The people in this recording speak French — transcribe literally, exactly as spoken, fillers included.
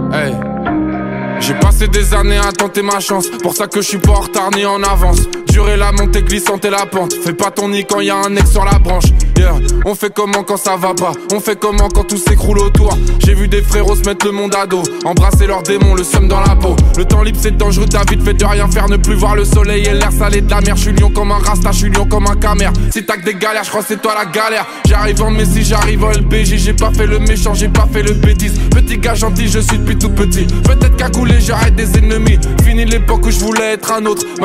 Hey. J'ai passé des années à tenter ma chance, pour ça que je suis pas en retard ni en avance. Durer la montée glissante et la pente, fais pas ton nid quand y'a un ex sur la branche. Yeah. On fait comment quand ça va pas, on fait comment quand tout s'écroule autour. J'ai vu des frérots se mettre le monde à dos, embrasser leurs démons, le seum dans la peau. Le temps libre c'est dangereux, ta vie te fait de rien faire, ne plus voir le soleil et l'air salé de la mer. J'suis lion comme un rasta, j'suis lion comme un camère. Si t'as que des galères, j'crois c'est toi la galère. J'arrive en Messi, j'arrive en L B J. J'ai pas fait le méchant, j'ai pas fait le bêtise. Petit gars gentil, je suis depuis tout petit. Peut-être qu'à couler j'arrête des ennemis. Fini l'époque où je voulais être un autre.